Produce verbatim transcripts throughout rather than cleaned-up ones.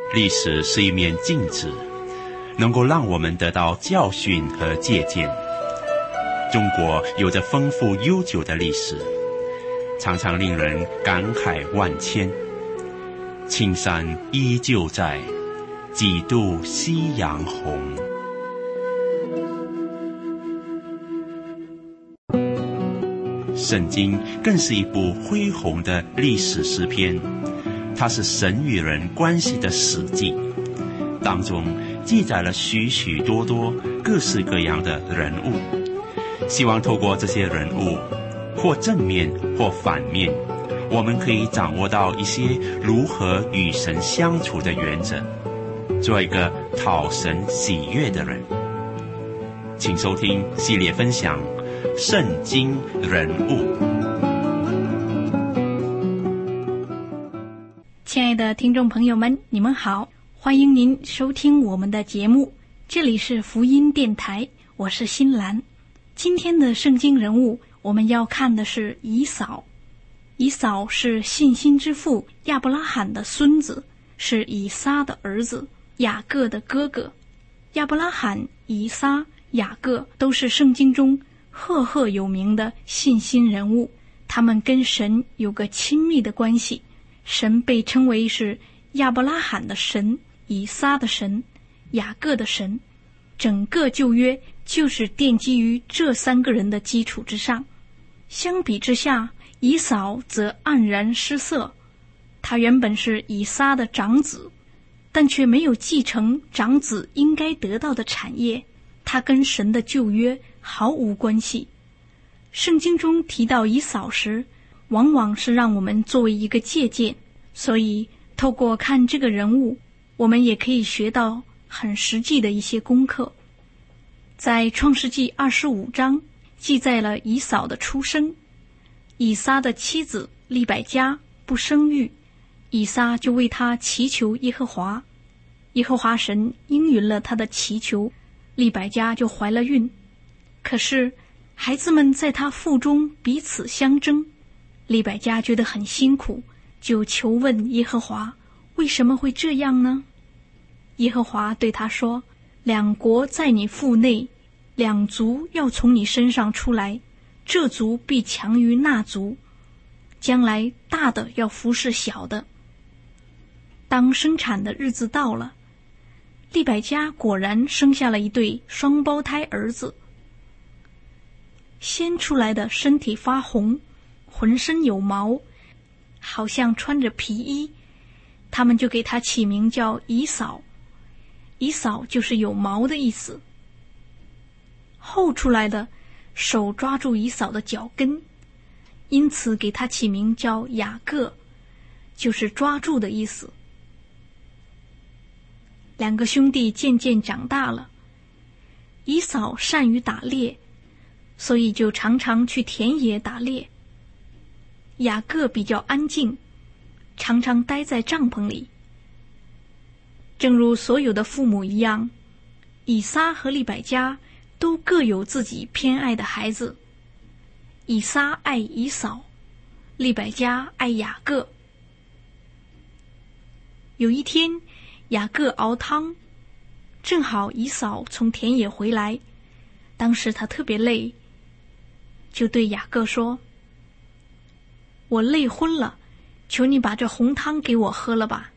历史是一面镜子，能够让我们得到教训和借鉴。中国有着丰富悠久的历史，常常令人感慨万千。青山依旧在，几度夕阳红。圣经更是一部恢宏的历史诗篇，它是神与人关系的史记，当中记载了许许多多各式各样的人物。希望透过这些人物，或正面或反面，我们可以掌握到一些如何与神相处的原则，做一个讨神喜悦的人。请收听系列分享圣经人物。 亲爱的听众朋友们，你们好，欢迎您收听我们的节目，这里是福音电台，我是新兰。今天的圣经人物我们要看的是以扫。以扫是信心之父亚伯拉罕的孙子，是以撒的儿子，雅各的哥哥。亚伯拉罕、以撒、雅各都是圣经中赫赫有名的信心人物，他们跟神有个亲密的关系。神被称为是亚伯拉罕的神、以撒的神、雅各的神，整个旧约就是奠基于这三个人的基础之上。相比之下，以扫则黯然失色。他原本是以撒的长子，但却没有继承长子应该得到的产业，他跟神的旧约毫无关系。圣经中提到以扫时，往往是让我们作为一个借鉴，所以透过看这个人物，我们也可以学到很实际的一些功课。在创世纪二十五章记载了以扫的出生。以撒的妻子利百加不生育，以撒就为他祈求耶和华，耶和华神应允了他的祈求，利百加就怀了孕。可是孩子们在他腹中彼此相争，利百加觉得很辛苦，就求问耶和华，为什么会这样呢？耶和华对他说，两国在你腹内，两族要从你身上出来，这族必强于那族，将来大的要服侍小的。当生产的日子到了，利百加果然生下了一对双胞胎儿子。先出来的身体发红，浑身有毛，好像穿着皮衣，他们就给他起名叫以扫。以扫就是有毛的意思。后出来的手抓住以扫的脚跟，因此给他起名叫雅各，就是抓住的意思。两个兄弟渐渐长大了，以扫善于打猎，所以就常常去田野打猎。雅各比较安静，常常待在帐篷里。正如所有的父母一样，以撒和利百加都各有自己偏爱的孩子。以撒爱以扫，利百加爱雅各。有一天，雅各熬汤，正好以扫从田野回来，当时他特别累，就对雅各说，我累昏了，求你把这红汤给我喝了吧。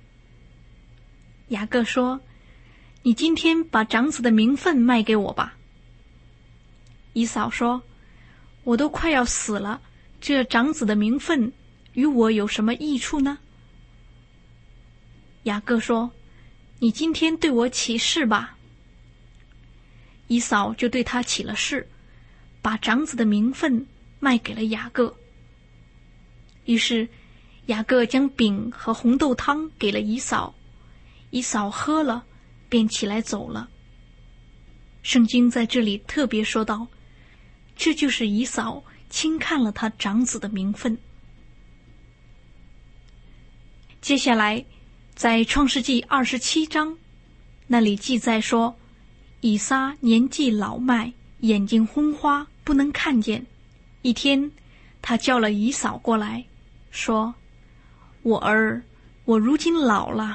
雅各说，你今天把长子的名分卖给我吧。以扫说，我都快要死了，这长子的名分与我有什么益处呢？雅各说，你今天对我起誓吧。以扫就对他起了誓，把长子的名分卖给了雅各。于是雅各将饼和红豆汤给了以扫，以扫喝了，便起来走了。圣经在这里特别说到，这就是以扫轻看了他长子的名分。接下来在创世纪二十七章那里记载说，以撒年纪老迈，眼睛昏花，不能看见。一天他叫了以扫过来，说，我儿，我如今老了，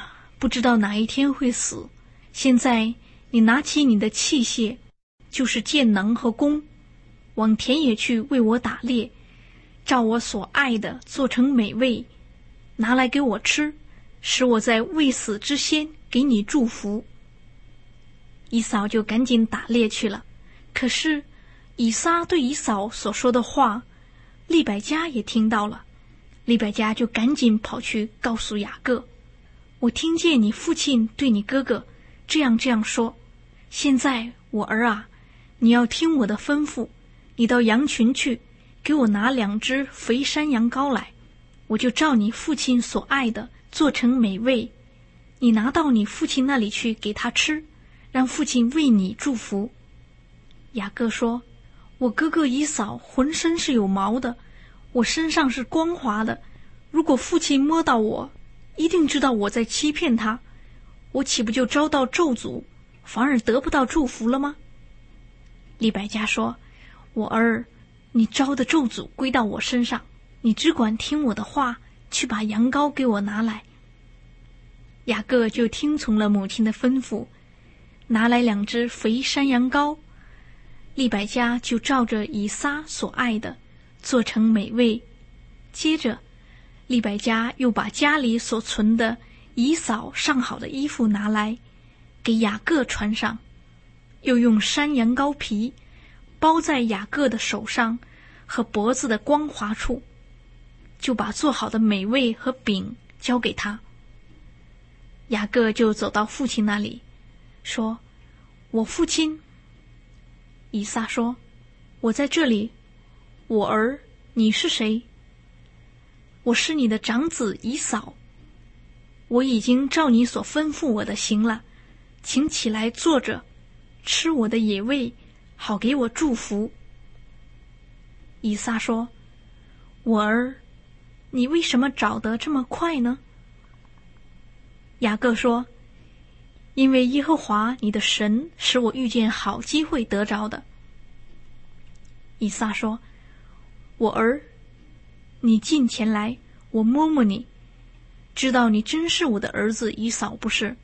不知道哪一天会死。现在你拿起你的器械，就是剑能和弓，往田野去为我打猎，照我所爱的做成美味，拿来给我吃，使我在未死之先给你祝福。以扫就赶紧打猎去了。可是以撒对以扫所说的话，利百加也听到了。利百加就赶紧跑去告诉雅各，我听见你父亲对你哥哥这样这样说，现在我儿啊，你要听我的吩咐，你到羊群去，给我拿两只肥山羊羔来，我就照你父亲所爱的做成美味，你拿到你父亲那里去给他吃，让父亲为你祝福。雅各说，我哥哥以扫浑身是有毛的，我身上是光滑的，如果父亲摸到我，一定知道我在欺骗他，我岂不就遭到咒诅，反而得不到祝福了吗？利百加说，我儿，你招的咒诅归到我身上，你只管听我的话，去把羊羔给我拿来。雅各就听从了母亲的吩咐，拿来两只肥山羊羔。利百加就照着以撒所爱的做成美味。接着利百加又把家里所存的以扫上好的衣服拿来给雅各穿上，又用山羊羔皮包在雅各的手上和脖子的光滑处，就把做好的美味和饼交给他。雅各就走到父亲那里说，我父亲。以撒说，我在这里，我儿，你是谁？我是你的长子以扫，我已经照你所吩咐我的行了，请起来坐着，吃我的野味，好给我祝福。以撒说，我儿，你为什么找得这么快呢？雅各说，因为耶和华你的神使我遇见好机会得着的。以撒说，我儿，你近前来，我摸摸你，知道你真是我的儿子以扫不是？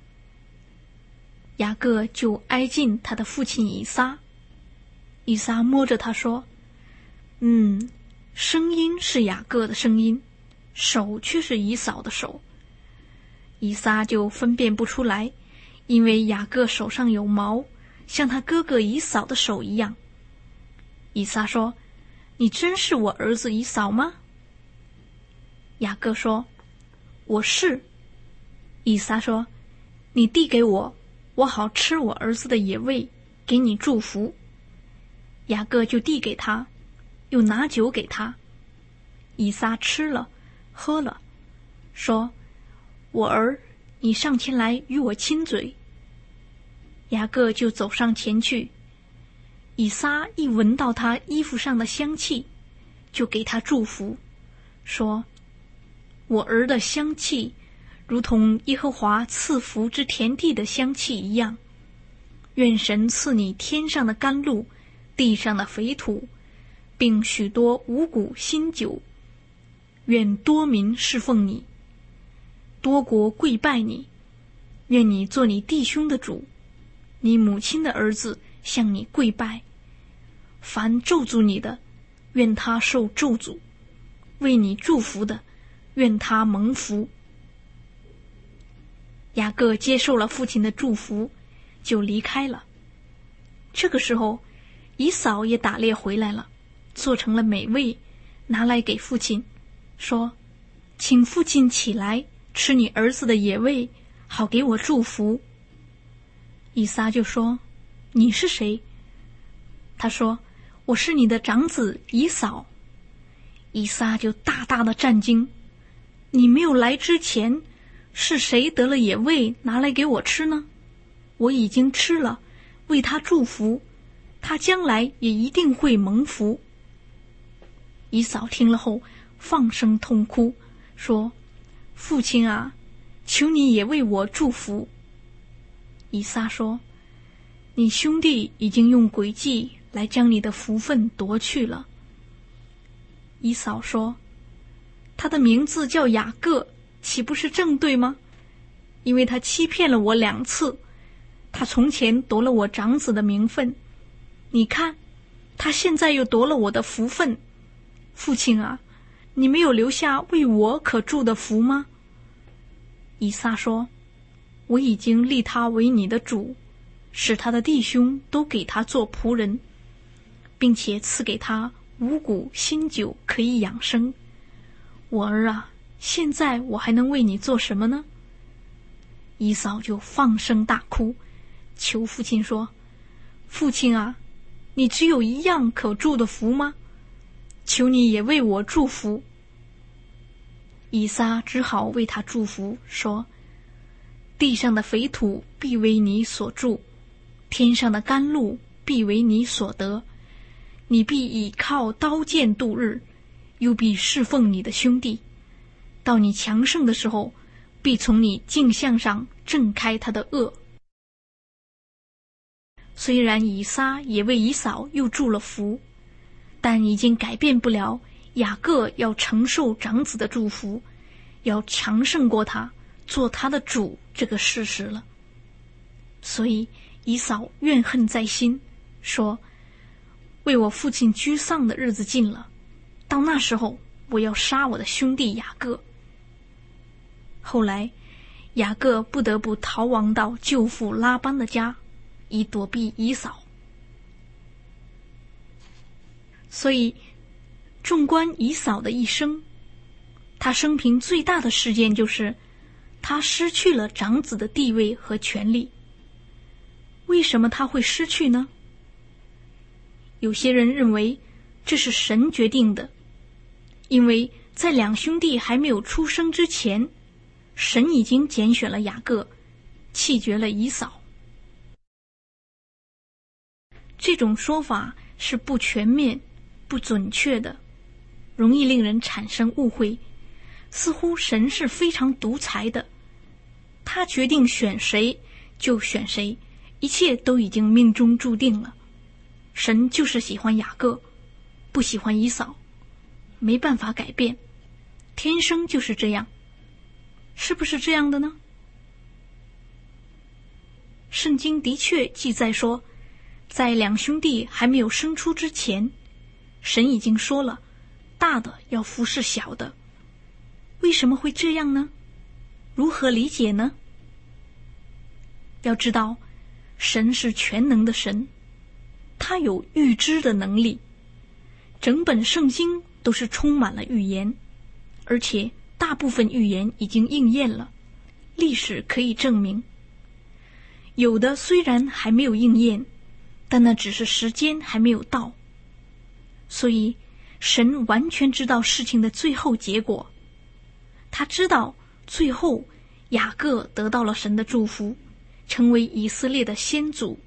雅各就挨近他的父亲以撒。以撒摸着他说，嗯，声音是雅各的声音，手却是以扫的手。以撒就分辨不出来，因为雅各手上有毛，像他哥哥以扫的手一样。以撒说，你真是我儿子以扫吗？雅各说，我是。以撒说，你递给我，我好吃我儿子的野味，给你祝福。雅各就递给他，又拿酒给他。以撒吃了喝了，说，我儿，你上前来与我亲嘴。雅各就走上前去，以撒一闻到他衣服上的香气，就给他祝福，说，我儿的香气如同耶和华赐福之田地的香气一样，愿神赐你天上的甘露，地上的肥土，并许多五谷新酒，愿多民侍奉你，多国跪拜你，愿你做你弟兄的主，你母亲的儿子向你跪拜。凡咒诅你的，愿他受咒诅；为你祝福的，愿他蒙福。雅各接受了父亲的祝福，就离开了。这个时候，以扫也打猎回来了，做成了美味，拿来给父亲，说，请父亲起来吃你儿子的野味，好给我祝福。以撒就说，你是谁？他说，我是你的长子以扫。以撒就大大的战惊，你没有来之前，是谁得了野味拿来给我吃呢？我已经吃了，为他祝福，他将来也一定会蒙福。以扫听了后放声痛哭，说，父亲啊，求你也为我祝福。以撒说，你兄弟已经用诡计来将你的福分夺去了。以扫说，他的名字叫雅各，岂不是正对吗？ 因为他欺骗了我两次，他从前夺了我长子的名分，你看，他现在又夺了我的福分。父亲啊，你没有留下为我可祝的福吗？以撒说，我已经立他为你的主，使他的弟兄都给他做仆人，并且赐给他五谷新酒可以养生。我儿啊，现在我还能为你做什么呢？以扫就放声大哭，求父亲说，父亲啊，你只有一样可祝的福吗？求你也为我祝福。以撒只好为他祝福，说，地上的肥土必为你所住，天上的甘露必为你所得，你必倚靠刀剑度日，又必侍奉你的兄弟，到你强盛的时候，必从你镜像上挣开他的恶。虽然以撒也为以扫又祝了福，但已经改变不了雅各要承受长子的祝福，要强胜过他，做他的主这个事实了。所以以扫怨恨在心，说，为我父亲居丧的日子近了，到那时候我要杀我的兄弟雅各。后来雅各不得不逃亡到舅父拉班的家，以躲避以扫。所以纵观以扫的一生，他生平最大的事件就是他失去了长子的地位和权力。为什么他会失去呢？有些人认为这是神决定的，因为在两兄弟还没有出生之前，神已经拣选了雅各，弃绝了以扫。这种说法是不全面、不准确的，容易令人产生误会，似乎神是非常独裁的，他决定选谁就选谁，一切都已经命中注定了。神就是喜欢雅各，不喜欢以扫，没办法改变，天生就是这样。是不是这样的呢？圣经的确记载说，在两兄弟还没有生出之前，神已经说了，大的要服侍小的。为什么会这样呢？如何理解呢？要知道，神是全能的神，他有预知的能力。整本圣经都是充满了预言，而且大部分预言已经应验了，历史可以证明。有的虽然还没有应验，但那只是时间还没有到。所以神完全知道事情的最后结果，他知道最后雅各得到了神的祝福，成为以色列的先祖。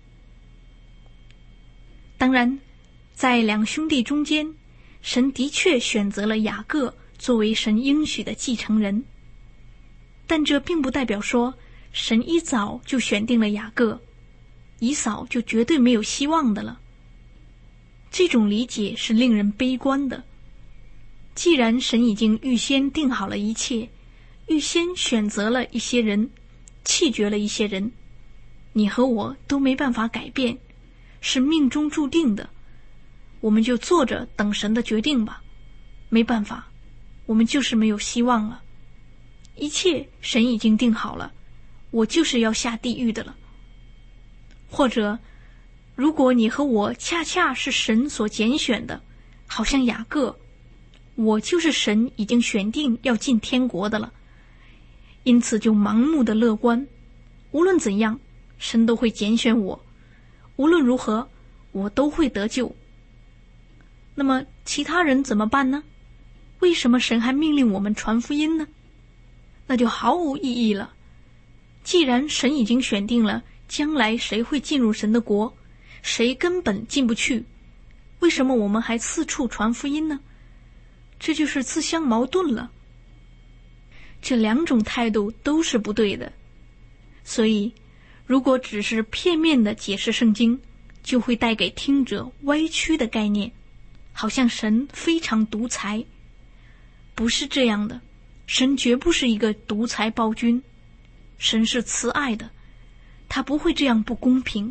当然，在两兄弟中间，神的确选择了雅各作为神应许的继承人，但这并不代表说神一早就选定了雅各，以扫就绝对没有希望的了。这种理解是令人悲观的。既然神已经预先定好了一切，预先选择了一些人，弃绝了一些人，你和我都没办法改变，是命中注定的，我们就坐着等神的决定吧。没办法，我们就是没有希望了。一切神已经定好了，我就是要下地狱的了。或者如果你和我恰恰是神所拣选的，好像雅各，我就是神已经选定要进天国的了，因此就盲目的乐观，无论怎样神都会拣选我，无论如何我都会得救。那么其他人怎么办呢？为什么神还命令我们传福音呢？那就毫无意义了。既然神已经选定了将来谁会进入神的国，谁根本进不去，为什么我们还四处传福音呢？这就是自相矛盾了。这两种态度都是不对的。所以如果只是片面的解释圣经，就会带给听者歪曲的概念，好像神非常独裁。不是这样的，神绝不是一个独裁暴君。 神是慈爱的，他不会这样不公平。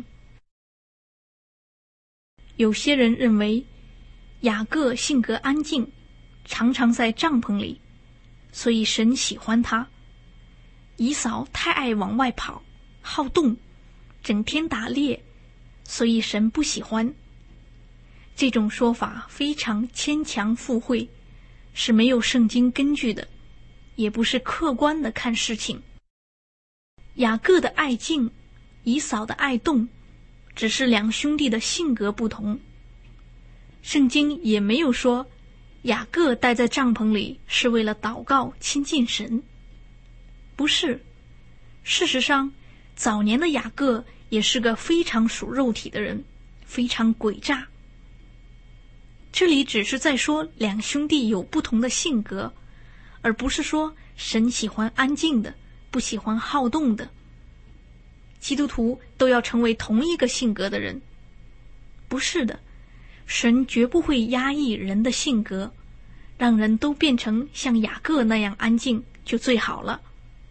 有些人认为雅各性格安静，常常在帐篷里，所以神喜欢他。以扫太爱往外跑，好动，整天打猎，所以神不喜欢。这种说法非常牵强附会，是没有圣经根据的，也不是客观的看事情。雅各的爱静，以扫的爱动，只是两兄弟的性格不同。圣经也没有说雅各待在帐篷里是为了祷告亲近神，不是。事实上，早年的雅各也是个非常属肉体的人，非常诡诈。这里只是在说两兄弟有不同的性格，而不是说神喜欢安静的，不喜欢好动的。基督徒都要成为同一个性格的人，不是的，神绝不会压抑人的性格，让人都变成像雅各那样安静就最好了。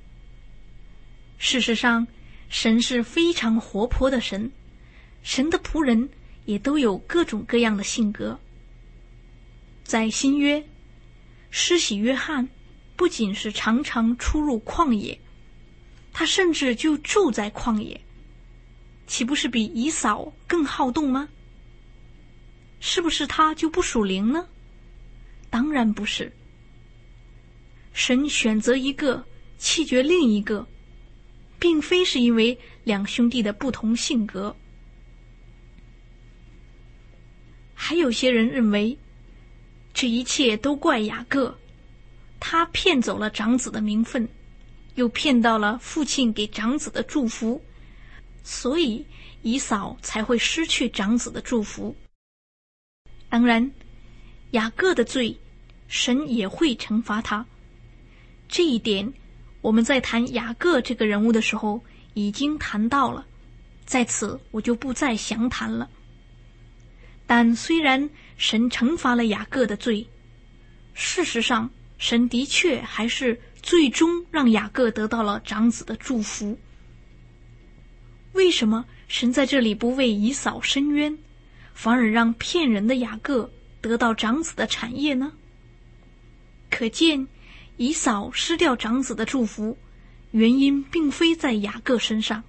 事实上，神是非常活泼的神，神的仆人也都有各种各样的性格。在新约，施洗约翰不仅是常常出入旷野，他甚至就住在旷野，岂不是比以扫更好动吗？是不是他就不属灵呢？当然不是。神选择一个，弃绝另一个，并非是因为两兄弟的不同性格。还有些人认为这一切都怪雅各，他骗走了长子的名分，又骗到了父亲给长子的祝福，所以以扫才会失去长子的祝福。当然，雅各的罪，神也会惩罚他。这一点我们在谈雅各这个人物的时候已经谈到了，在此我就不再详谈了。但虽然神惩罚了雅各的罪，事实上神的确还是最终让雅各得到了长子的祝福。为什么神在这里不为以扫伸冤，反而让骗人的雅各得到长子的产业呢？可见以扫失掉长子的祝福，原因并非在雅各身上。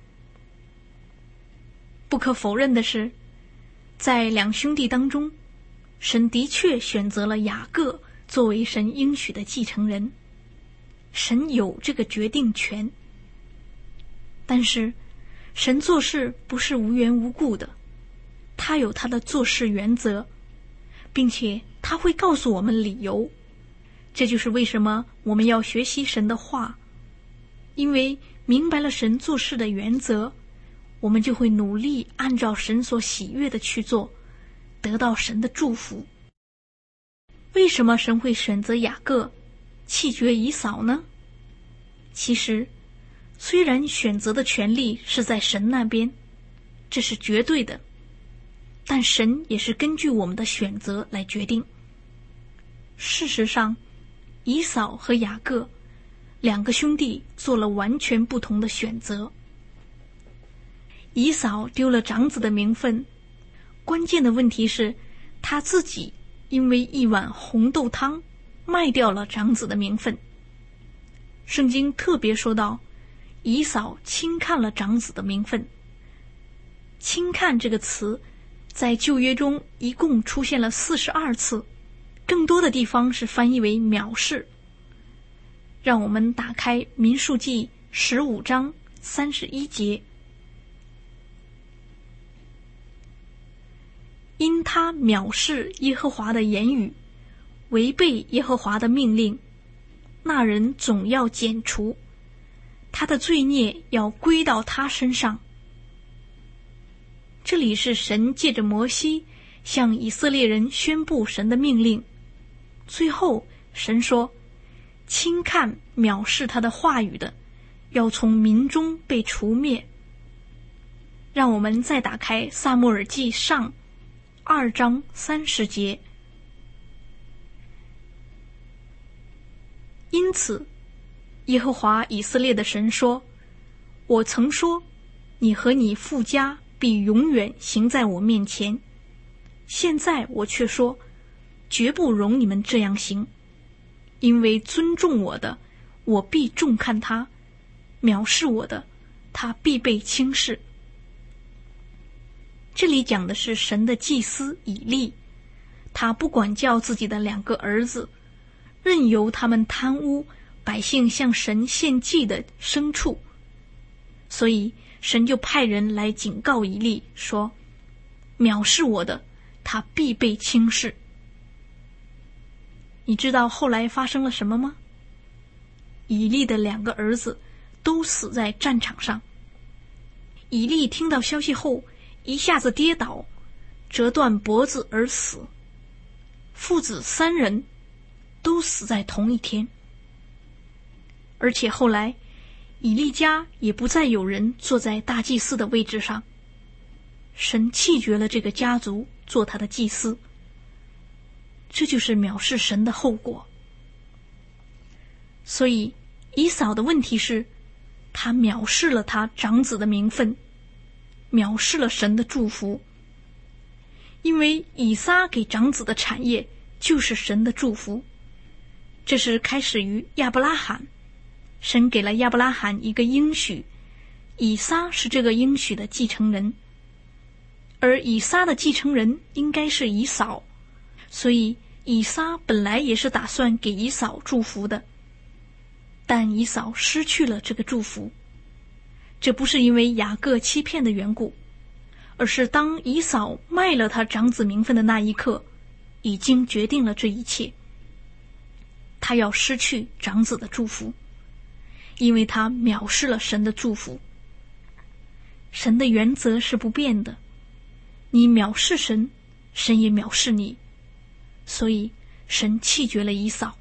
不可否认的是，在两兄弟当中，神的确选择了雅各作为神应许的继承人，神有这个决定权。但是神做事不是无缘无故的，他有他的做事原则，并且他会告诉我们理由。这就是为什么我们要学习神的话，因为明白了神做事的原则，我们就会努力按照神所喜悦的去做，得到神的祝福。为什么神会选择雅各，弃绝以扫呢？其实，虽然选择的权利是在神那边，这是绝对的，但神也是根据我们的选择来决定。事实上，以扫和雅各两个兄弟做了完全不同的选择。以扫丢了长子的名分，关键的问题是他自己因为一碗红豆汤卖掉了长子的名分。圣经特别说到，以扫轻看了长子的名分。轻看这个词在旧约中一共出现了四十二次，更多的地方是翻译为藐视。让我们打开民数记十五章三十一节。因他藐视耶和华的言语，违背耶和华的命令，那人总要剪除，他的罪孽要归到他身上。这里是神借着摩西向以色列人宣布神的命令，最后神说，轻看藐视他的话语的，要从民中被除灭。让我们再打开撒母耳记上二章三十节。因此，耶和华以色列的神说， 我曾说，你和你父家必永远行在我面前。现在我却说，绝不容你们这样行。因为尊重我的，我必重看他；藐视我的，他必被轻视。这里讲的是神的祭司以利，他不管教自己的两个儿子，任由他们贪污百姓向神献祭的牲畜，所以神就派人来警告以利说，藐视我的，他必被轻视。你知道后来发生了什么吗？以利的两个儿子都死在战场上。以利听到消息后，一下子跌倒，折断脖子而死。父子三人都死在同一天。而且后来以利家也不再有人坐在大祭司的位置上，神弃绝了这个家族做他的祭司。这就是藐视神的后果。所以以扫的问题是，他藐视了他长子的名分，藐视了神的祝福。因为以撒给长子的产业就是神的祝福，这是开始于亚伯拉罕，神给了亚伯拉罕一个应许，以撒是这个应许的继承人，而以撒的继承人应该是以扫，所以以撒本来也是打算给以扫祝福的，但以扫失去了这个祝福。这不是因为雅各欺骗的缘故，而是当以扫卖了他长子名分的那一刻，已经决定了这一切。他要失去长子的祝福，因为他藐视了神的祝福。神的原则是不变的，你藐视神，神也藐视你，所以神弃绝了以扫。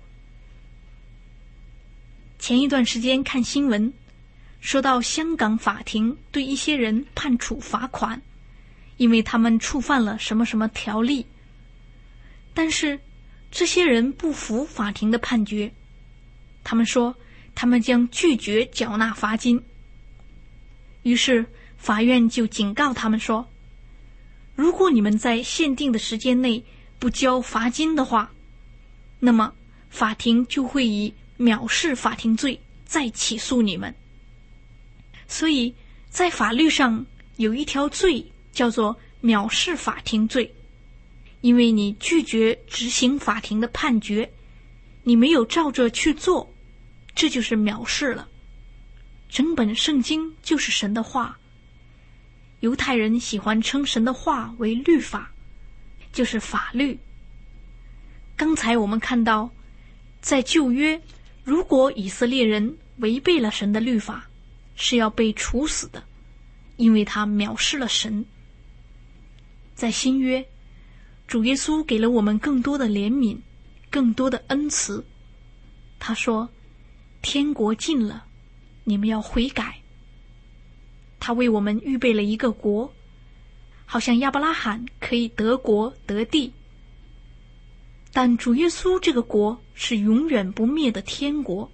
前一段时间看新闻，说到香港法庭对一些人判处罚款，因为他们触犯了什么什么条例。但是这些人不服法庭的判决，他们说他们将拒绝缴纳罚金。于是法院就警告他们说，如果你们在限定的时间内不交罚金的话，那么法庭就会以藐视法庭罪再起诉你们。所以在法律上有一条罪叫做藐视法庭罪，因为你拒绝执行法庭的判决，你没有照着去做，这就是藐视了。整本圣经就是神的话，犹太人喜欢称神的话为律法，就是法律。刚才我们看到，在旧约，如果以色列人违背了神的律法，是要被处死的，因为他藐视了神。在新约，主耶稣给了我们更多的怜悯，更多的恩慈。他说，天国近了，你们要悔改。他为我们预备了一个国，好像亚伯拉罕可以得国得地。但主耶稣这个国是永远不灭的天国。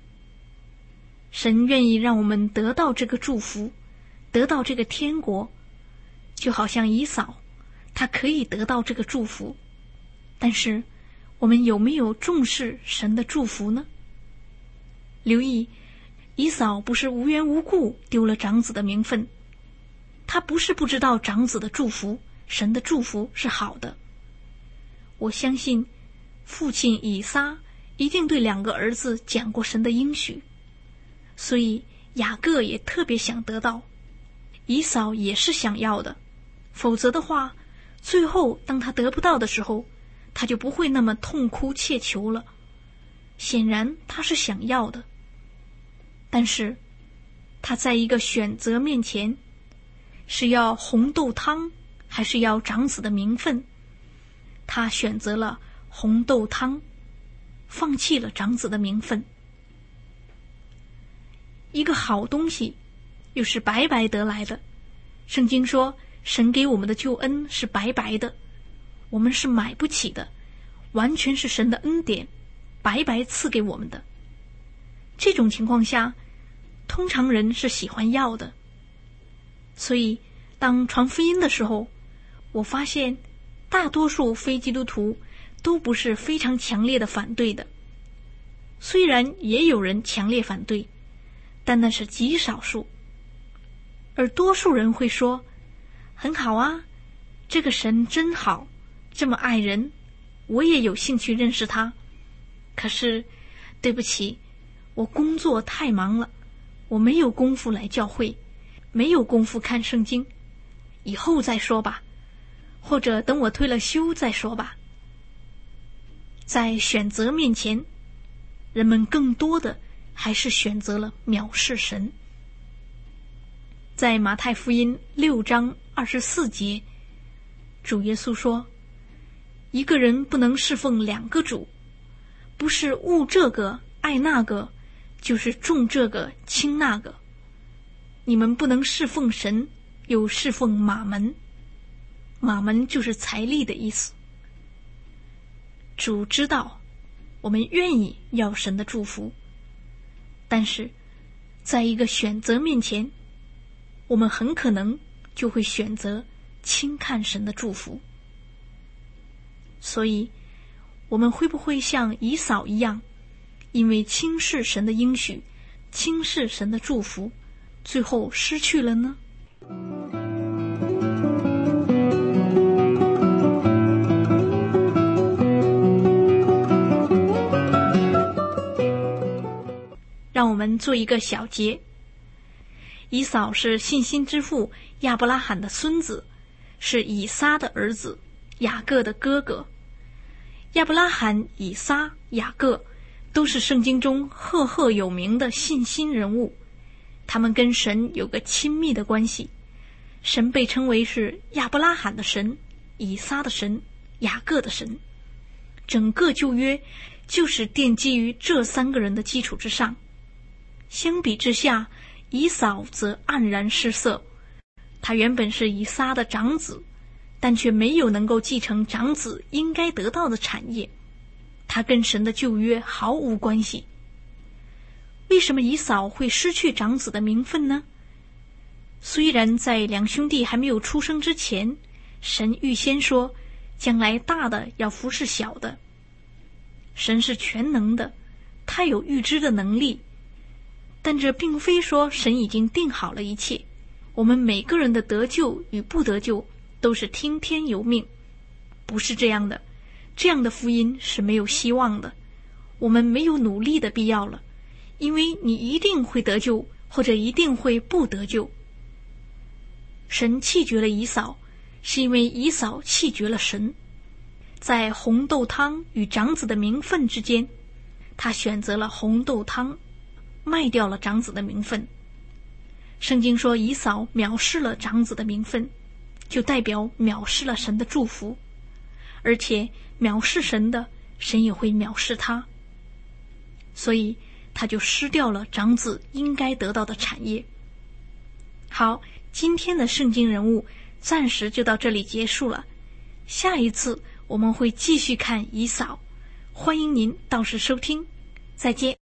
神愿意让我们得到这个祝福，得到这个天国，就好像以扫，他可以得到这个祝福。但是我们有没有重视神的祝福呢？留意，以扫不是无缘无故丢了长子的名分，他不是不知道长子的祝福，神的祝福是好的。我相信父亲以撒一定对两个儿子讲过神的应许，所以雅各也特别想得到，以扫也是想要的，否则的话，最后当他得不到的时候，他就不会那么痛哭切求了。显然他是想要的，但是他在一个选择面前，是要红豆汤还是要长子的名分，他选择了红豆汤，放弃了长子的名分。一个好东西又是白白得来的，圣经说神给我们的救恩是白白的，我们是买不起的，完全是神的恩典白白赐给我们的。这种情况下， 通常人是喜欢要的。所以当传福音的时候，我发现大多数非基督徒都不是非常强烈的反对的，虽然也有人强烈反对，但那是极少数。而多数人会说，很好啊，这个神真好，这么爱人，我也有兴趣认识他。可是对不起，我工作太忙了，我没有功夫来教会，没有功夫看圣经，以后再说吧，或者等我退了休再说吧。在选择面前，人们更多的还是选择了藐视神。在马太福音六章二十四节，主耶稣说，一个人不能侍奉两个主，不是恶这个爱那个，就是重这个轻那个。你们不能侍奉神，又侍奉马门。马门就是财力的意思。主知道我们愿意要神的祝福，但是在一个选择面前，我们很可能就会选择轻看神的祝福。所以我们会不会像以扫一样，因为轻视神的应许，轻视神的祝福，最后失去了呢？让我们做一个小结。以扫是信心之父亚伯拉罕的孙子，是以撒的儿子，雅各的哥哥。亚伯拉罕、以撒、雅各都是圣经中赫赫有名的信心人物，他们跟神有个亲密的关系。神被称为是亚伯拉罕的神，以撒的神，雅各的神。整个旧约就是奠基于这三个人的基础之上。相比之下，以扫则黯然失色。他原本是以撒的长子，但却没有能够继承长子应该得到的产业，他跟神的旧约毫无关系。为什么以扫会失去长子的名分呢？虽然在两兄弟还没有出生之前，神预先说将来大的要服侍小的。神是全能的，他有预知的能力，但这并非说神已经定好了一切。我们每个人的得救与不得救都是听天由命，不是这样的。这样的福音是没有希望的，我们没有努力的必要了，因为你一定会得救，或者一定会不得救。神弃绝了以扫，是因为以扫弃绝了神。在红豆汤与长子的名分之间，他选择了红豆汤，卖掉了长子的名分。圣经说以扫藐视了长子的名分，就代表藐视了神的祝福，而且藐视神的，神也会藐视他，所以他就失掉了长子应该得到的产业。好，今天的圣经人物暂时就到这里结束了，下一次我们会继续看以扫，欢迎您到时收听，再见。